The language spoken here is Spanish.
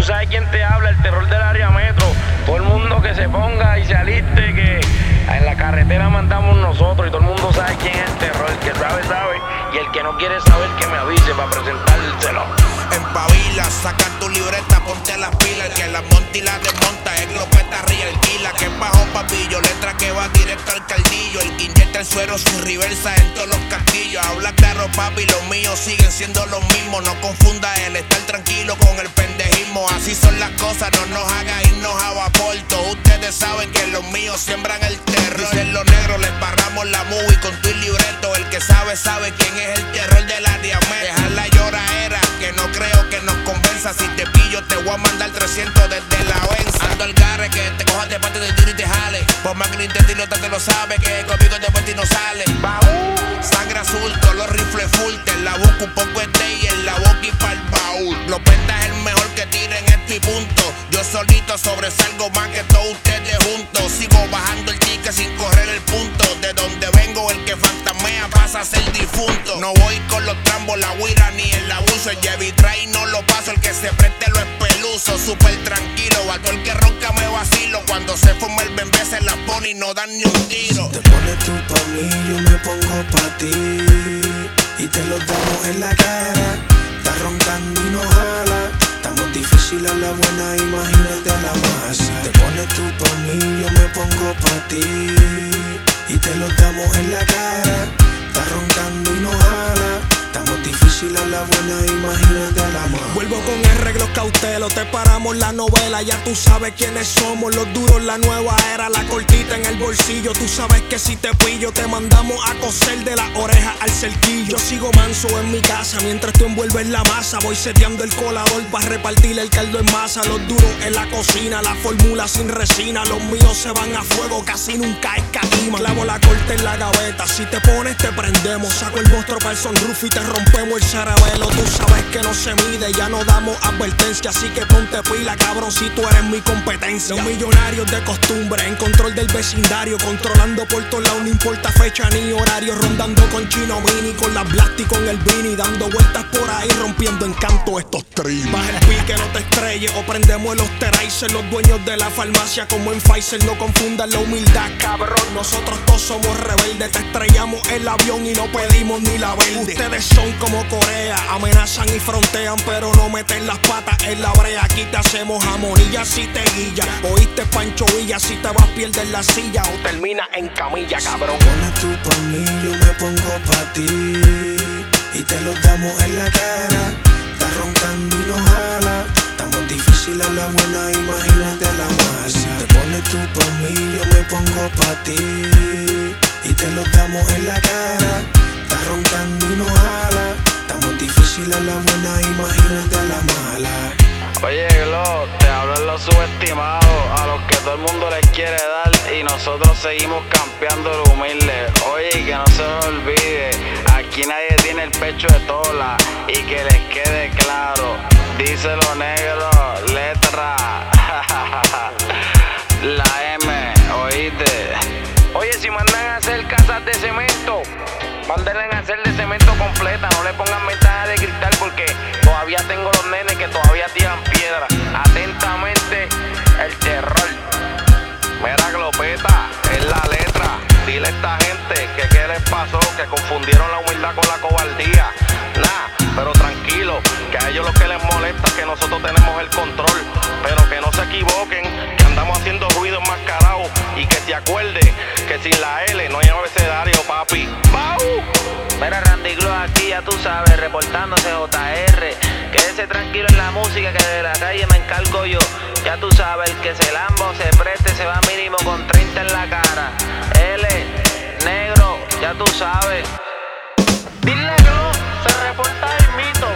sabes quién te habla, el terror del área metro. Todo el mundo que se ponga y se aliste, que en la carretera mandamos nosotros y todo el mundo sabe quién es el terror. El que sabe, sabe, y el que no quiere saber que me avise para presentárselo. Empabila, saca tu libreta, ponte las pilas. El que la monta y la desmonta es glopeta, ría, alquila. Que es bajo papillo, letra que va directo al caldillo. El que inyecta el suero sin reversa en todos los castillos. Habla claro, papi, los míos siguen siendo los mismos. No confunda el estar tranquilo con el pendejismo. Así son las cosas, no nos haga irnos a vapor. Todos ustedes saben que los míos siembran el terror. Dicen los negros, les barramos la movie con tu libreto. El que sabe, sabe quién es el terror de la diamante. Dejar la lloradera, que no creo que nos convenza. Si te pillo, te voy a mandar 300 desde la venza. Ando al garre, que te cojas de parte del tiro y te jale. Por más que lo intentes, no te lo sabe, que conmigo después ti no sale. Sangre azul, todos los rifles full. Te la busco un poco y en la boca y pa'l baúl. Lopeta es el mejor que tiren esto y punto. Yo solito sobresalgo más que todos ustedes juntos. Sigo bajando el ticket sin correr el punto. De donde vengo, el que fantasmea pasa a ser difunto. No voy con los trambos, la huira ni el abuso. El Chevy Trail no lo paso, el que se preste lo espeluzo. Súper tranquilo, a todo el que ronca me vacilo. Cuando se fuma el bembé se la pone y no dan ni un tiro. Si te pones tú pa' mí, yo me pongo pa' ti. Y te lo damos en la cara. Estás roncando y no jala. Estamos difícil a la buena, imagínate a la masa. Te pones tú pa' mí, yo me pongo pa' ti. Y te lo damos en la cara. Estás roncando y no jala. Estamos difícil a la buena, imagínate a la masa. Vuelvo con el reglo cautelo, te paramos la novela. Ya tú sabes quiénes somos, los duros, la nueva era. La cortita en el bolsillo, tú sabes que si te pillo te mandamos a coser de la oreja al cerquillo. Yo sigo manso en mi casa mientras tú envuelves la masa. Voy seteando el colador para repartir el caldo en masa. Los duros en la cocina, la fórmula sin resina. Los míos se van a fuego, casi nunca escatiman. Clavo la corte en la gaveta, si te pones te prendemos. Saco el monstruo para el sunroof y te rompemos el cerebelo. Tú sabes que no se mide, ya no damos advertencia. Así que ponte pila, cabrón, si tú eres mi competencia. Los millonarios de costumbre, en control del vecindario. Controlando por todos lados, no importa fecha ni horario. Rondando con Chino Mini, con la Blasti, con el Vini. Dando vueltas por ahí, rompiendo encanto estos trillos. Baja el pique, no te estrelles, o prendemos el Osterizer. Los dueños de la farmacia como en Pfizer. No confundan la humildad, cabrón. Nosotros todos somos rebeldes. Te estrellamos el avión y no pedimos ni la verde. Ustedes son como Corea, amenazan y frontean, pero no meten las patas en la brea. Aquí te hacemos jamonilla si te guilla. Oíste Pancho Villa, si te vas pierdes la silla o terminas en camilla, cabrón. Si te pones tú pa' mí, yo me pongo pa' ti. Y te lo damos en la cara. Estás roncando y no jala. Estamos difícil a la buena, imagínate a la masa. Si te pones tú pa' mí, yo me pongo pa' ti. Y te lo damos en la cara. Estás roncando y no jala. Estamos difícil a la buena, imagínate a la mala. Oye, Glo, te hablan los subestimados, a los que todo el mundo les quiere dar y nosotros seguimos campeando lo humilde. Oye, que no se me olvide, aquí nadie tiene el pecho de tola y que les quede claro. Díselo negro, letra, la M, oíste. Oye, si mandan a hacer casas de cemento, mándenle a hacer de cemento completa. No le pongan ventanas de cristal porque todavía tengo los nenes que todavía tiran piedra. Atentamente, el terror. Mira, glopeta, es la letra. Dile a esta gente que qué les pasó, que confundieron la humildad con la cobardía. Nah, pero tranquilo, que a ellos lo que les molesta es que nosotros tenemos el control. Pero que no se equivoquen, que andamos haciendo ruido enmascarado. Y que se acuerde que sin la L no hay abecedario, papi. ¡Bau! Mira, Randy Glo aquí, ya tú sabes, reportándose JR. Quédese tranquilo en la música, que de la calle me encargo yo. Ya tú sabes, el que se lambo, se preste, se va mínimo con 30 en la cara. L, negro, ya tú sabes. Dile Glo, se reporta el mito.